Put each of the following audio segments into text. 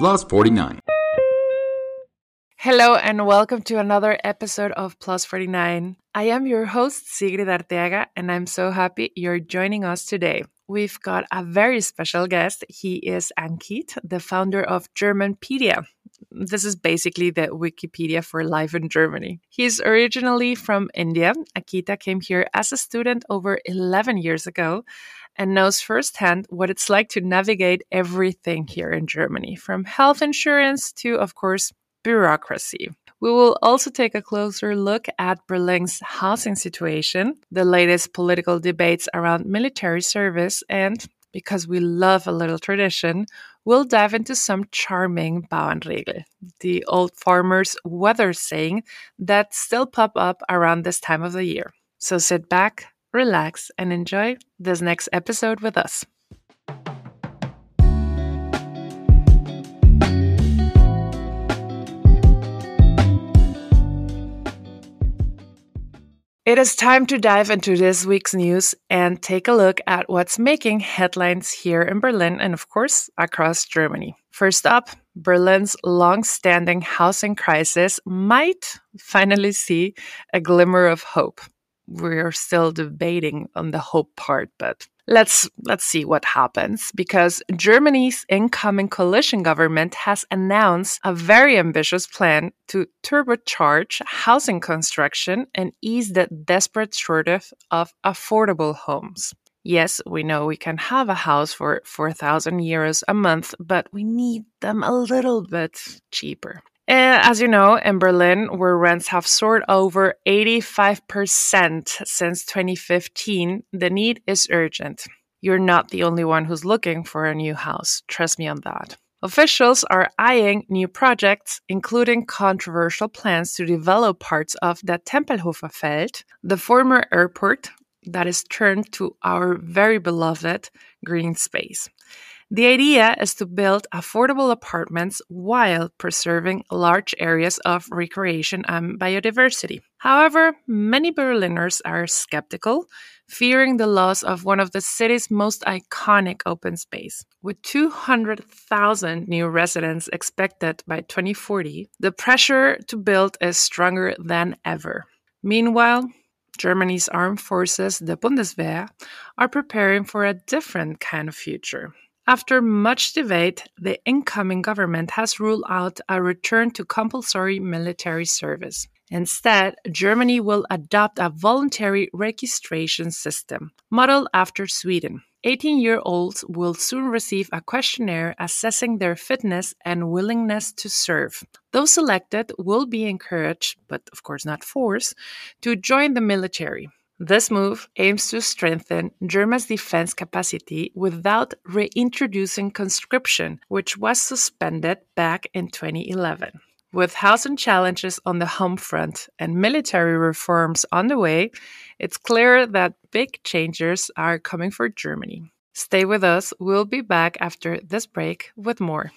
Plus 49. Hello and welcome to another episode of Plus 49. I am your host, Sigrid Arteaga, and I'm so happy you're joining us today. We've got a very special guest. He is Ankit, the founder of Germanpedia. This is basically the Wikipedia for life in Germany. He's originally from India. Ankita came here as a student over 11 years ago and knows firsthand what it's like to navigate everything here in Germany, from health insurance to, of course, bureaucracy. We will also take a closer look at Berlin's housing situation, the latest political debates around military service, and because we love a little tradition, we'll dive into some charming Bauernregel, the old farmers' weather saying that still pop up around this time of the year. So sit back, relax, and enjoy this next episode with us. It is time to dive into this week's news and take a look at what's making headlines here in Berlin and, of course, across Germany. First up, Berlin's long-standing housing crisis might finally see a glimmer of hope. We're still debating on the hope part, but let's see what happens, because Germany's incoming coalition government has announced a very ambitious plan to turbocharge housing construction and ease the desperate shortage of affordable homes. Yes, we know we can have a house for 4,000 euros a month, but we need them a little bit cheaper. As you know, in Berlin, where rents have soared over 85% since 2015, the need is urgent. You're not the only one who's looking for a new house. Trust me on that. Officials are eyeing new projects, including controversial plans to develop parts of the Tempelhofer Feld, the former airport that is turned to our very beloved green space. The idea is to build affordable apartments while preserving large areas of recreation and biodiversity. However, many Berliners are skeptical, fearing the loss of one of the city's most iconic open space. With 200,000 new residents expected by 2040, the pressure to build is stronger than ever. Meanwhile, Germany's armed forces, the Bundeswehr, are preparing for a different kind of future. After much debate, the incoming government has ruled out a return to compulsory military service. Instead, Germany will adopt a voluntary registration system, modeled after Sweden. 18-year-olds will soon receive a questionnaire assessing their fitness and willingness to serve. Those selected will be encouraged, but of course not forced, to join the military. This move aims to strengthen Germany's defense capacity without reintroducing conscription, which was suspended back in 2011. With housing challenges on the home front and military reforms on the way, it's clear that big changes are coming for Germany. Stay with us. We'll be back after this break with more.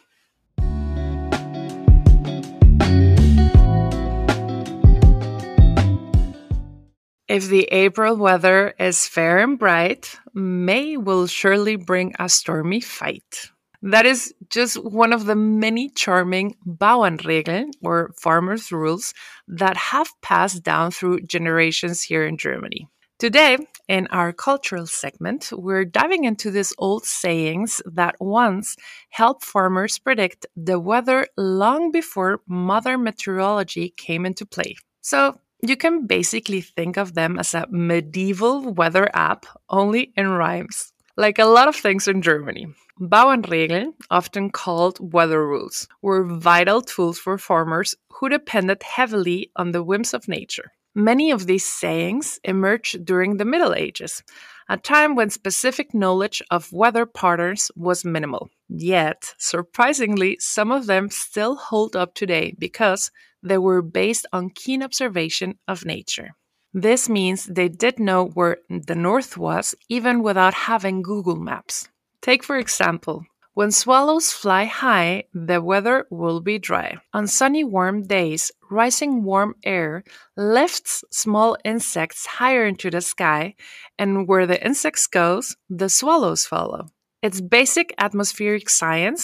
If the April weather is fair and bright, May will surely bring a stormy fight. That is just one of the many charming Bauernregeln, or farmers' rules, that have passed down through generations here in Germany. Today, in our cultural segment, we're diving into these old sayings that once helped farmers predict the weather long before modern meteorology came into play. So, you can basically think of them as a medieval weather app, only in rhymes. Like a lot of things in Germany, Bauernregeln, often called weather rules, were vital tools for farmers who depended heavily on the whims of nature. Many of these sayings emerged during the Middle Ages, a time when specific knowledge of weather patterns was minimal. Yet, surprisingly, some of them still hold up today because they were based on keen observation of nature. This means they did know where the north was even without having Google Maps. Take, for example, when swallows fly high, the weather will be dry. On sunny, warm days, rising warm air lifts small insects higher into the sky, and where the insects goes, the swallows follow. It's basic atmospheric science,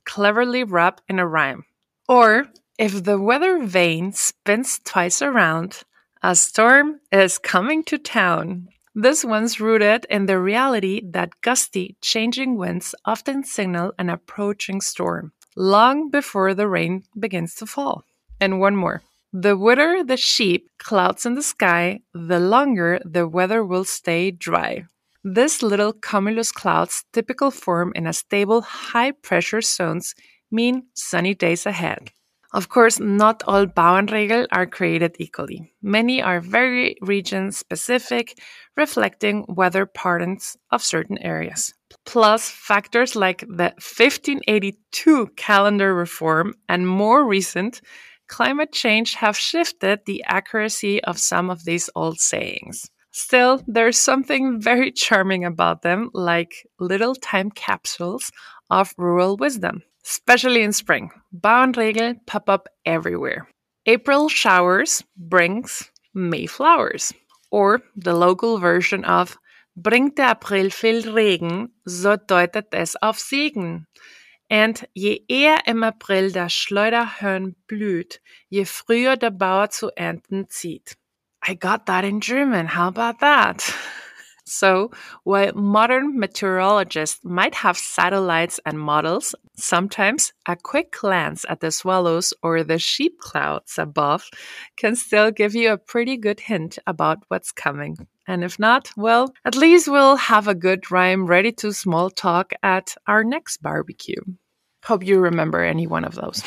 cleverly wrapped in a rhyme. Or, if the weather vane spins twice around, a storm is coming to town. This one's rooted in the reality that gusty, changing winds often signal an approaching storm, long before the rain begins to fall. And one more. The wetter the sheep clouds in the sky, the longer the weather will stay dry. This little cumulus clouds, typical form in a stable, high-pressure zones, mean sunny days ahead. Of course, not all Bauernregel are created equally. Many are very region-specific, reflecting weather patterns of certain areas. Plus, factors like the 1582 calendar reform and more recent climate change have shifted the accuracy of some of these old sayings. Still, there's something very charming about them, like little time capsules of rural wisdom, especially in spring. Bauernregel pop up everywhere. April showers brings May flowers, or the local version of Bringt der April viel Regen, so deutet es auf Segen. And je eher im April das Schleuderhörn blüht, je früher der Bauer zu ernten zieht. I got that in German. How about that? So, while modern meteorologists might have satellites and models, sometimes a quick glance at the swallows or the sheep clouds above can still give you a pretty good hint about what's coming. And if not, well, at least we'll have a good rhyme ready to small talk at our next barbecue. Hope you remember any one of those.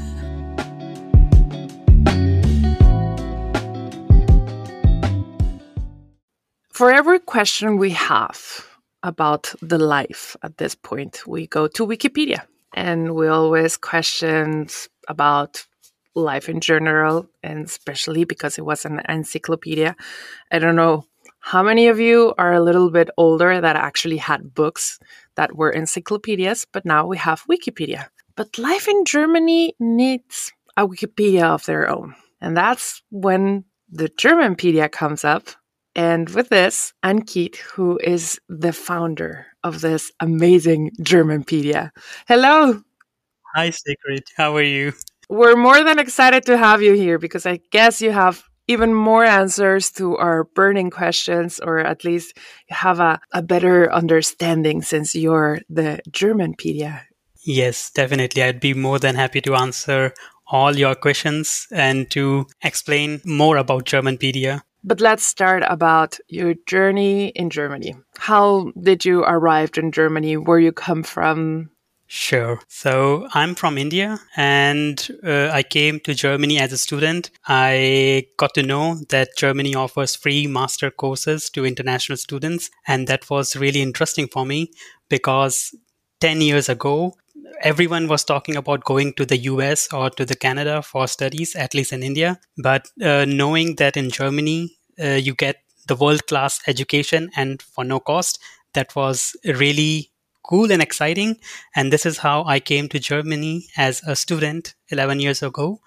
For every question we have about the life at this point, we go to Wikipedia. And we always question about life in general, and especially because it was an encyclopedia. I don't know how many of you are a little bit older that actually had books that were encyclopedias, but now we have Wikipedia. But life in Germany needs a Wikipedia of their own. And that's when the Germanpedia comes up. And with this, Ankit, who is the founder of this amazing Germanpedia. Hello. Hi, Sigrid. How are you? We're more than excited to have you here because I guess you have even more answers to our burning questions, or at least you have a better understanding since you're the Germanpedia. Yes, definitely. I'd be more than happy to answer all your questions and to explain more about Germanpedia. But let's start about your journey in Germany. How did you arrive in Germany? Where you come from? Sure. So I'm from India and I came to Germany as a student. I got to know that Germany offers free master courses to international students. And that was really interesting for me because 10 years ago, everyone was talking about going to the US or to the Canada for studies, at least in India. But knowing that in Germany, you get the world-class education and for no cost, that was really cool and exciting. And this is how I came to Germany as a student 11 years ago.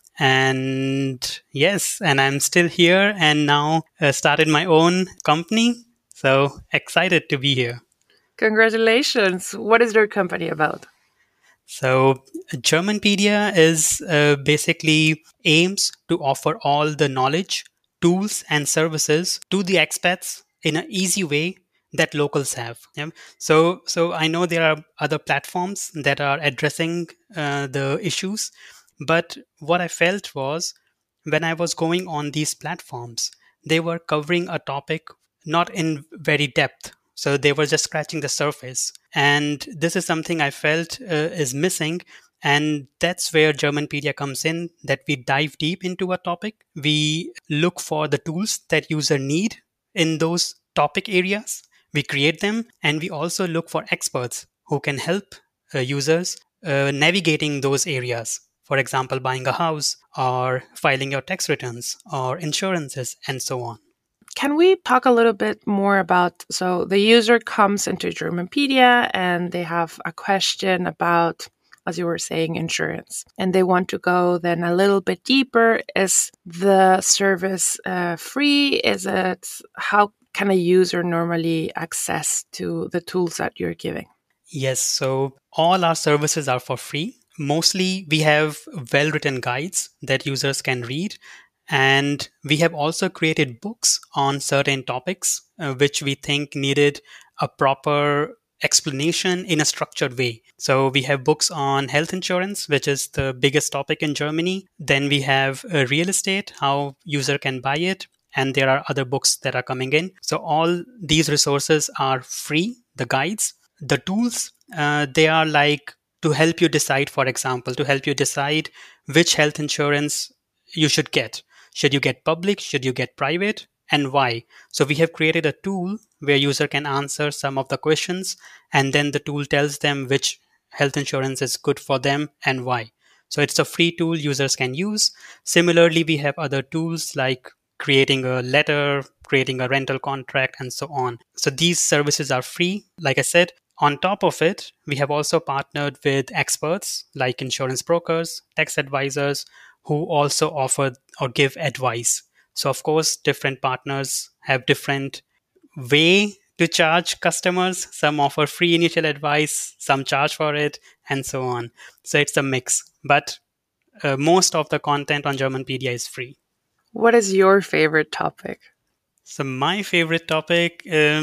And yes, and I'm still here and now started my own company. So excited to be here. Congratulations. What is your company about? So Germanpedia is basically aims to offer all the knowledge, tools and services to the expats in an easy way that locals have. Yeah? So I know there are other platforms that are addressing the issues, but what I felt was when I was going on these platforms, they were covering a topic not in very depth. So they were just scratching the surface. And this is something I felt is missing. And that's where Germanpedia comes in, that we dive deep into a topic. We look for the tools that user need in those topic areas. We create them, and we also look for experts who can help users navigating those areas. For example, buying a house or filing your tax returns or insurances and so on. Can we talk a little bit more about, so the user comes into Germanpedia and they have a question about, as you were saying, insurance, and they want to go then a little bit deeper. Is the service free? Is it, how can a user normally access to the tools that you're giving? Yes, so All our services are for free. Mostly, we have well written guides that users can read. And we have also created books on certain topics, which we think needed a proper explanation in a structured way. So we have books on health insurance, which is the biggest topic in Germany. Then we have real estate, how user can buy it. And there are other books that are coming in. So all these resources are free, the guides. The tools, they are like to help you decide, for example, to help you decide which health insurance you should get. Should you get public? Should you get private? And why? So we have created a tool where user can answer some of the questions, and then the tool tells them which health insurance is good for them and why. So it's a free tool users can use. Similarly, we have other tools like creating a letter, creating a rental contract, and so on. So these services are free. Like I said, on top of it, we have also partnered with experts like insurance brokers, tax advisors, who also offer or give advice. So of course, different partners have different way to charge customers. Some offer free initial advice, some charge for it, and so on. So it's a mix. But most of the content on Germanpedia is free. What is your favorite topic? So my favorite topic,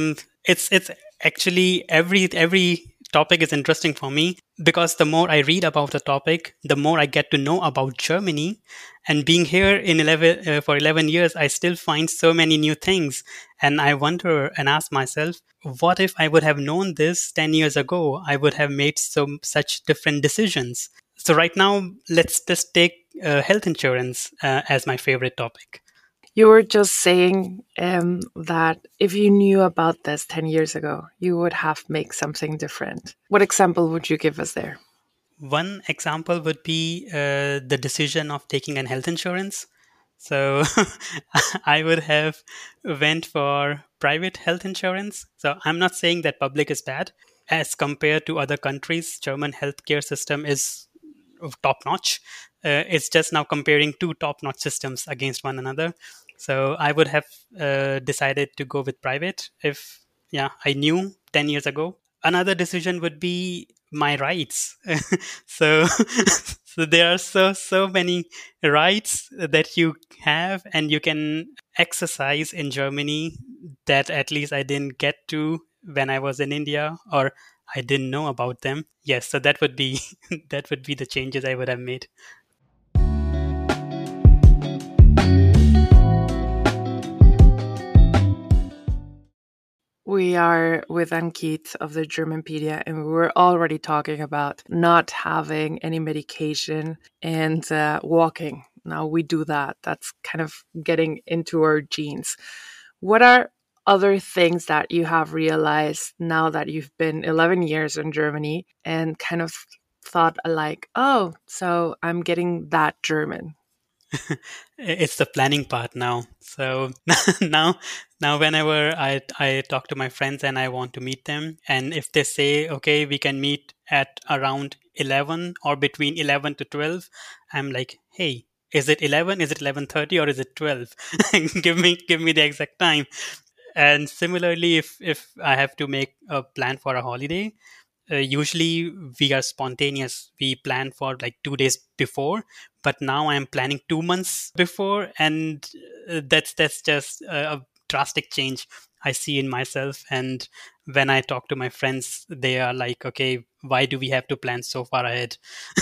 it's actually every topic is interesting for me because the more I read about the topic, the more I get to know about Germany. And being here in 11 for 11 years, I still find so many new things. And I wonder and ask myself, what if I would have known this 10 years ago? I would have made such different decisions. So right now, let's just take health insurance as my favorite topic. You were just saying that if you knew about this 10 years ago, you would have made something different. What example would you give us there? One example would be the decision of taking an health insurance. So I would have went for private health insurance. So I'm not saying that public is bad. As compared to other countries, German healthcare system is top notch. It's just now comparing two top notch systems against one another. So I would have decided to go with private if I knew 10 years ago. Another decision would be my rights. So so there are so many rights that you have and you can exercise in Germany that at least I didn't get to when I was in India, or I didn't know about them. Yes, so that would be that would be the changes I would have made. We are with Ankit of the Germanpedia, and we were already talking about not having any medication and walking. Now we do that. That's kind of getting into our genes. What are other things that you have realized now that you've been 11 years in Germany and kind of thought like, oh, so I'm getting that German? It's the planning part now. So now whenever I talk to my friends and I want to meet them, and if they say okay, we can meet at around 11 or between 11 to 12, I'm like, hey, is it 11, is it 11:30, or is it 12? Give me the exact time. And similarly, if I have to make a plan for a holiday, usually we are spontaneous. We plan for like 2 days before, but now I'm planning 2 months before, and that's just a drastic change I see in myself. And when I talk to my friends, they are like, "Okay, why do we have to plan so far ahead?"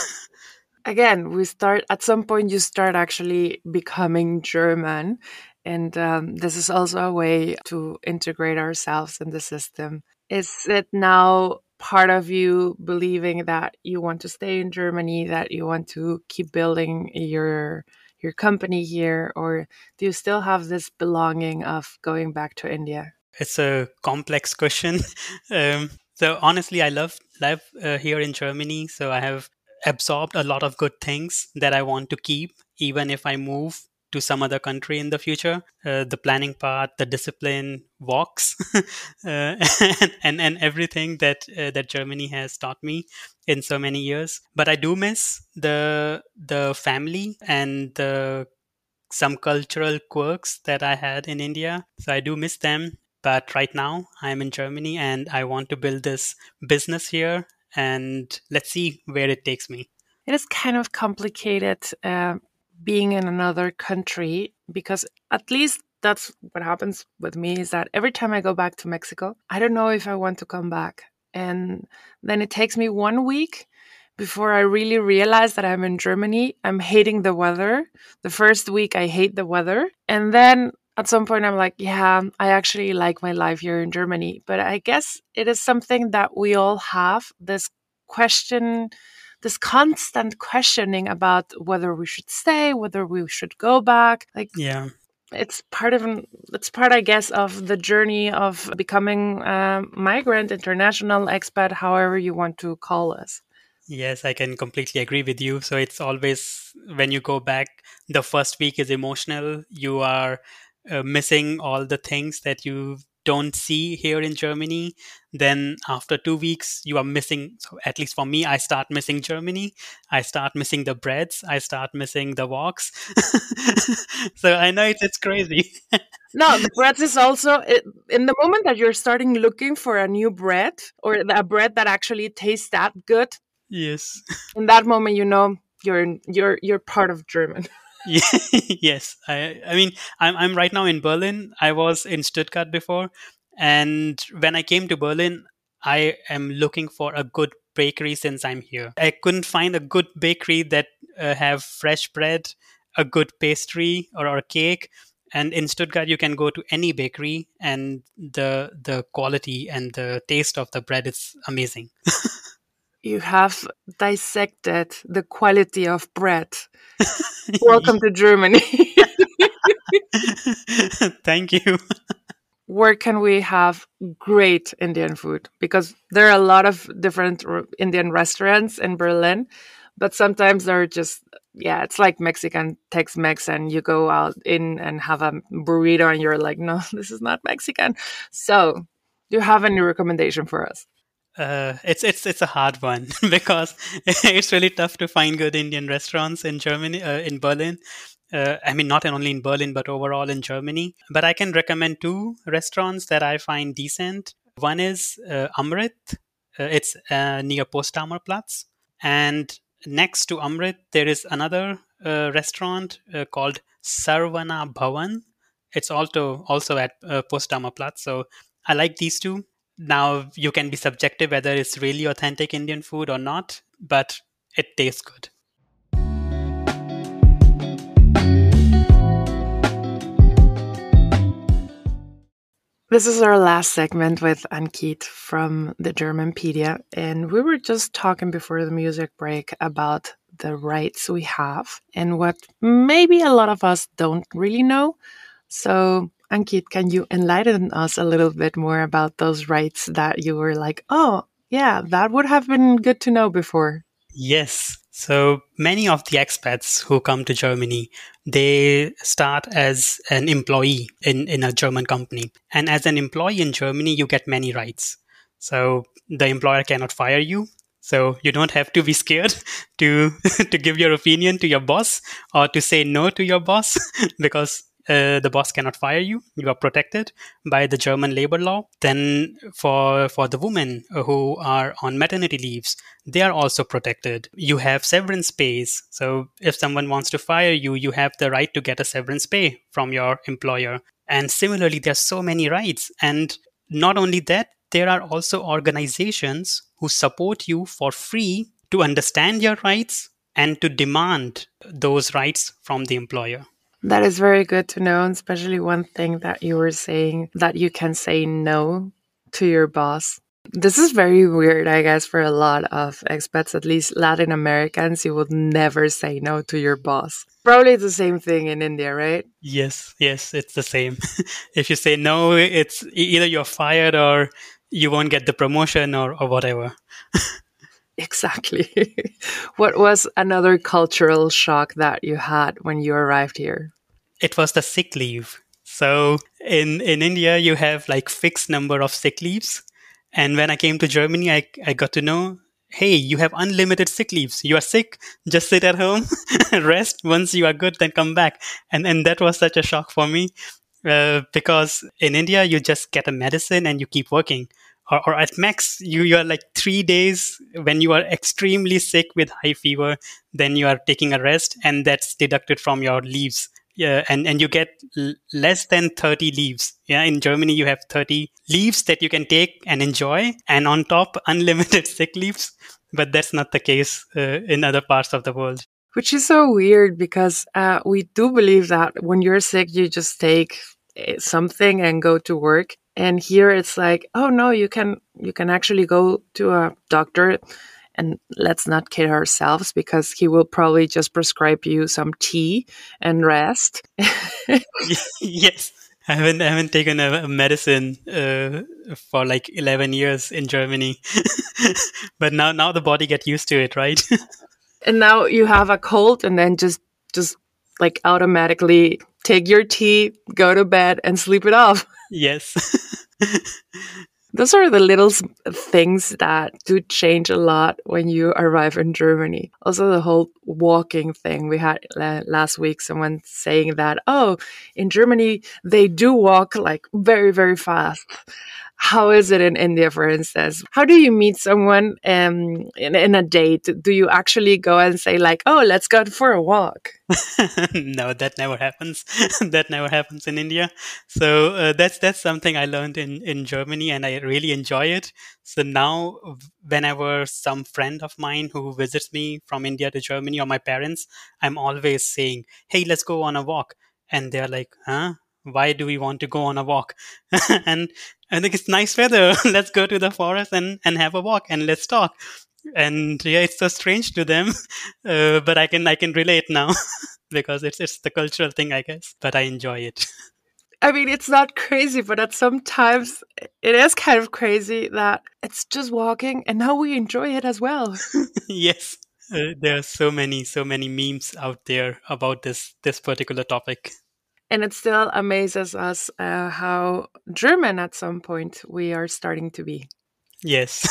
Again, we start at some point, you start actually becoming German. And this is also a way to integrate ourselves in the system. Is it now part of you believing that you want to stay in Germany, that you want to keep building your company here, or do you still have this belonging of going back to India? It's a complex question. So honestly, I love life here in Germany. So I have absorbed a lot of good things that I want to keep, even if I move to some other country in the future. The planning part, the discipline, walks, and everything that Germany has taught me in so many years. But I do miss the family and the some cultural quirks that I had in India. So I do miss them. But right now I'm in Germany and I want to build this business here. and let's see where it takes me. It is kind of complicated being in another country because at least that's what happens with me is that every time I go back to Mexico, I don't know if I want to come back. And then it takes me 1 week before I really realize that I'm in Germany. I'm hating the weather. The first week, I hate the weather. And then at some point, I'm like, yeah, I actually like my life here in Germany. But I guess it is something that we all have this question, this constant questioning about whether we should stay, whether we should go back. Like, Yeah. it's part of it's part, I guess, of the journey of becoming a migrant, international expat, however you want to call us. Yes, I can completely agree with you. So it's always when you go back, the first week is emotional. You are missing all the things that you don't see here in Germany. Then after 2 weeks, you are missing. So at least for me, I start missing Germany. I start missing the breads. I start missing the walks. So I know it's crazy. No, the bread is also in the moment that you're starting looking for a new bread or a bread that actually tastes that good. Yes. In that moment, you know you're part of German. Yeah, yes. I mean, I'm right now in Berlin. I was in Stuttgart before, and when I came to Berlin, I am looking for a good bakery since I'm here. I couldn't find a good bakery that have fresh bread, a good pastry or a cake. And in Stuttgart, you can go to any bakery, and the quality and the taste of the bread is amazing. You have dissected the quality of bread. Welcome to Germany. Thank you. Where can we have great Indian food? Because there are a lot of different Indian restaurants in Berlin, but sometimes they're just, yeah, it's like Mexican Tex-Mex, and you go out in and have a burrito and you're like, no, this is not Mexican. So, do you have any recommendation for us? It's a hard one because it's really tough to find good Indian restaurants in Germany, in Berlin. I mean, not only in Berlin, but overall in Germany. But I can recommend two restaurants that I find decent. One is Amrit. It's near Potsdamer Platz. And next to Amrit, there is another restaurant called Sarvana Bhavan. It's also at Potsdamer Platz. So I like these two. Now, you can be subjective whether it's really authentic Indian food or not, but it tastes good. This is our last segment with Ankit from the Germanpedia, and we were just talking before the music break about the rights we have and what maybe a lot of us don't really know. So, Ankit, can you enlighten us a little bit more about those rights that you were like, oh, yeah, that would have been good to know before? Yes. So many of the expats who come to Germany, they start as an employee in a German company. And as an employee in Germany, you get many rights. So the employer cannot fire you. So you don't have to be scared to to give your opinion to your boss or to say no to your boss because the boss cannot fire you. You are protected by the German labor law. Then for the women who are on maternity leaves, they are also protected. You have severance pays. So if someone wants to fire you, you have the right to get a severance pay from your employer. And similarly, there's so many rights. And not only that, there are also organizations who support you for free to understand your rights and to demand those rights from the employer. That is very good to know, and especially one thing that you were saying that you can say no to your boss. This is very weird, I guess, for a lot of expats, at least Latin Americans. You would never say no to your boss. Probably the same thing in India, right? Yes, it's the same. If you say no, it's either you're fired or you won't get the promotion or whatever. Exactly. What was another cultural shock that you had when you arrived here? It was the sick leave. So in India, you have like fixed number of sick leaves. And when I came to Germany, I got to know, hey, you have unlimited sick leaves. You are sick, just sit at home, rest. Once you are good, then come back. And that was such a shock for me because in India, you just get a medicine and you keep working. or at max you are like 3 days when you are extremely sick with high fever, then you are taking a rest and that's deducted from your leaves. Yeah, and you get less than 30 leaves. Yeah, in Germany you have 30 leaves that you can take and enjoy, and on top unlimited sick leaves. But that's not the case in other parts of the world. Which is so weird because we do believe that when you're sick, you just take something and go to work. And here it's like, oh no, you can actually go to a doctor, and let's not kid ourselves because he will probably just prescribe you some tea and rest. Yes. I haven't taken a medicine for like 11 years in Germany. But now the body get used to it, right? And now you have a cold, and then just like automatically take your tea, go to bed, and sleep it off. Yes. Those are the little things that do change a lot when you arrive in Germany. Also, the whole walking thing. We had last week someone saying that, oh, in Germany, they do walk like very, very fast. How is it in India, for instance? How do you meet someone in a date? Do you actually go and say like, oh, let's go for a walk? No, that never happens. That never happens in India. So that's something I learned in Germany, and I really enjoy it. So now, whenever some friend of mine who visits me from India to Germany, or my parents, I'm always saying, "Hey, let's go on a walk," and they're like, "Huh? Why do we want to go on a walk?" And I think it's nice weather. Let's go to the forest and have a walk and let's talk. And yeah, it's so strange to them, but I can relate now because it's the cultural thing, I guess. But I enjoy it. I mean, it's not crazy, but at sometimes it is kind of crazy that it's just walking, and now we enjoy it as well. Yes, there are so many memes out there about this particular topic. And it still amazes us how German at some point we are starting to be. Yes.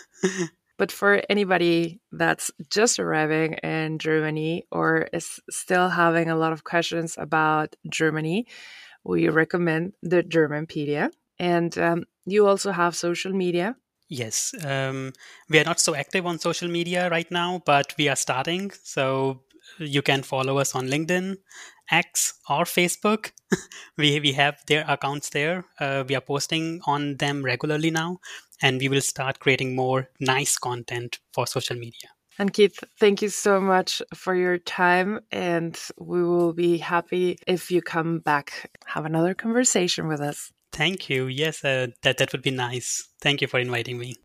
But for anybody that's just arriving in Germany or is still having a lot of questions about Germany, we recommend the Germanpedia. And you also have social media. Yes, we are not so active on social media right now, but we are starting. So you can follow us on LinkedIn, X, or Facebook. We have their accounts there. We are posting on them regularly now, and we will start creating more nice content for social media. And Keith, thank you so much for your time. And we will be happy if you come back, have another conversation with us. Thank you. Yes, that would be nice. Thank you for inviting me.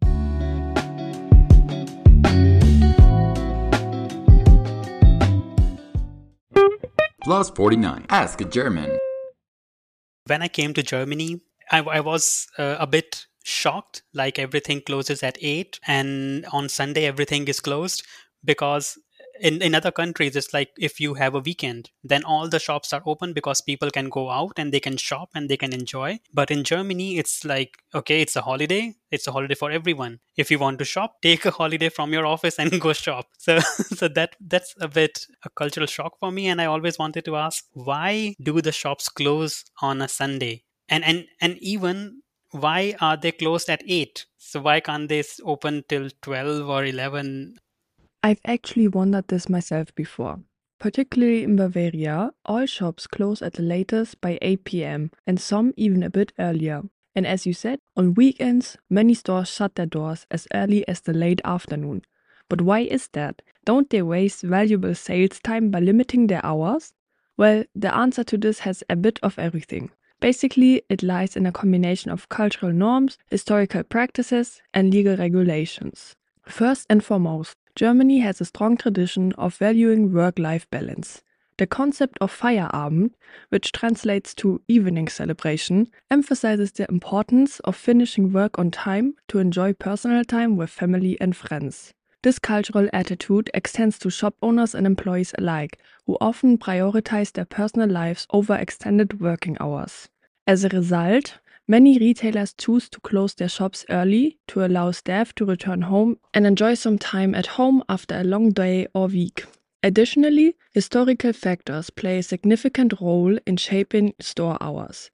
Plus 49. Ask a German. When I came to Germany, I was a bit shocked. Like everything closes at 8, and on Sunday everything is closed, because in other countries it's like if you have a weekend, then all the shops are open because people can go out and they can shop and they can enjoy. But in Germany it's like, okay, it's a holiday. It's a holiday for everyone. If you want to shop, take a holiday from your office and go shop. So so that's a bit a cultural shock for me, and I always wanted to ask, why do the shops close on a Sunday? And even, why are they closed at 8? So why can't they open till 12 or 11? I've actually wondered this myself before. Particularly in Bavaria, all shops close at the latest by 8 p.m. and some even a bit earlier. And as you said, on weekends, many stores shut their doors as early as the late afternoon. But why is that? Don't they waste valuable sales time by limiting their hours? Well, the answer to this has a bit of everything. Basically, it lies in a combination of cultural norms, historical practices, and legal regulations. First and foremost, Germany has a strong tradition of valuing work-life balance. The concept of Feierabend, which translates to evening celebration, emphasizes the importance of finishing work on time to enjoy personal time with family and friends. This cultural attitude extends to shop owners and employees alike, who often prioritize their personal lives over extended working hours. As a result, many retailers choose to close their shops early to allow staff to return home and enjoy some time at home after a long day or week. Additionally, historical factors play a significant role in shaping store hours.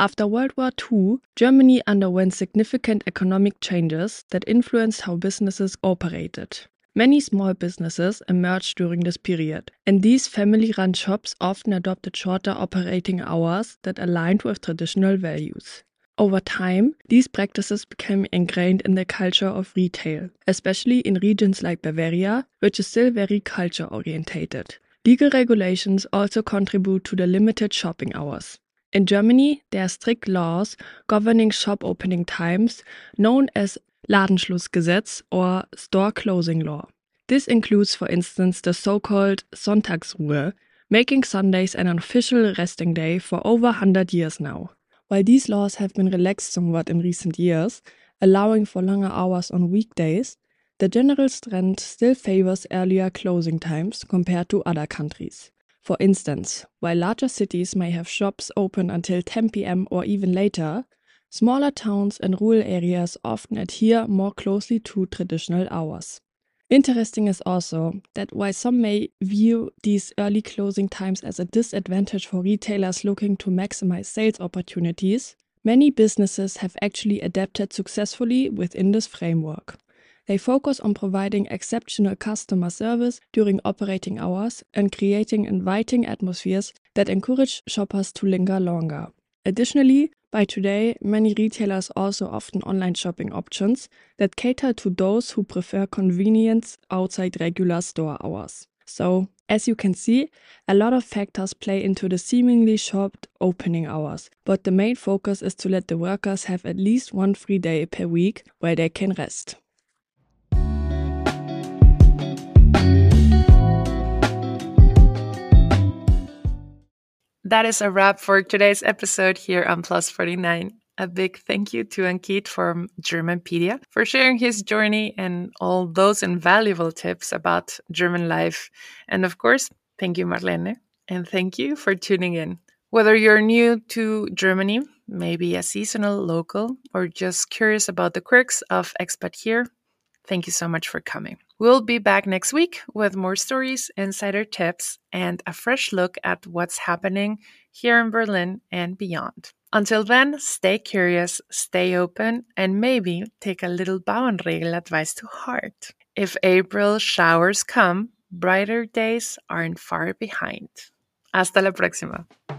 After World War II, Germany underwent significant economic changes that influenced how businesses operated. Many small businesses emerged during this period, and these family-run shops often adopted shorter operating hours that aligned with traditional values. Over time, these practices became ingrained in the culture of retail, especially in regions like Bavaria, which is still very culture-orientated. Legal regulations also contribute to the limited shopping hours. In Germany, there are strict laws governing shop opening times, known as Ladenschlussgesetz or store closing law. This includes, for instance, the so-called Sonntagsruhe, making Sundays an official resting day for over 100 years now. While these laws have been relaxed somewhat in recent years, allowing for longer hours on weekdays, the general trend still favors earlier closing times compared to other countries. For instance, while larger cities may have shops open until 10 p.m. or even later, smaller towns and rural areas often adhere more closely to traditional hours. Interesting is also that while some may view these early closing times as a disadvantage for retailers looking to maximize sales opportunities, many businesses have actually adapted successfully within this framework. They focus on providing exceptional customer service during operating hours and creating inviting atmospheres that encourage shoppers to linger longer. Additionally, by today, many retailers also offer online shopping options that cater to those who prefer convenience outside regular store hours. So, as you can see, a lot of factors play into the seemingly short opening hours, but the main focus is to let the workers have at least one free day per week where they can rest. That is a wrap for today's episode here on Plus 49. A big thank you to Ankit from Germanpedia for sharing his journey and all those invaluable tips about German life. And of course, thank you, Marlene. And thank you for tuning in. Whether you're new to Germany, maybe a seasonal local, or just curious about the quirks of expat here, thank you so much for coming. We'll be back next week with more stories, insider tips, and a fresh look at what's happening here in Berlin and beyond. Until then, stay curious, stay open, and maybe take a little Bauernregel advice to heart. If April showers come, brighter days aren't far behind. Hasta la próxima.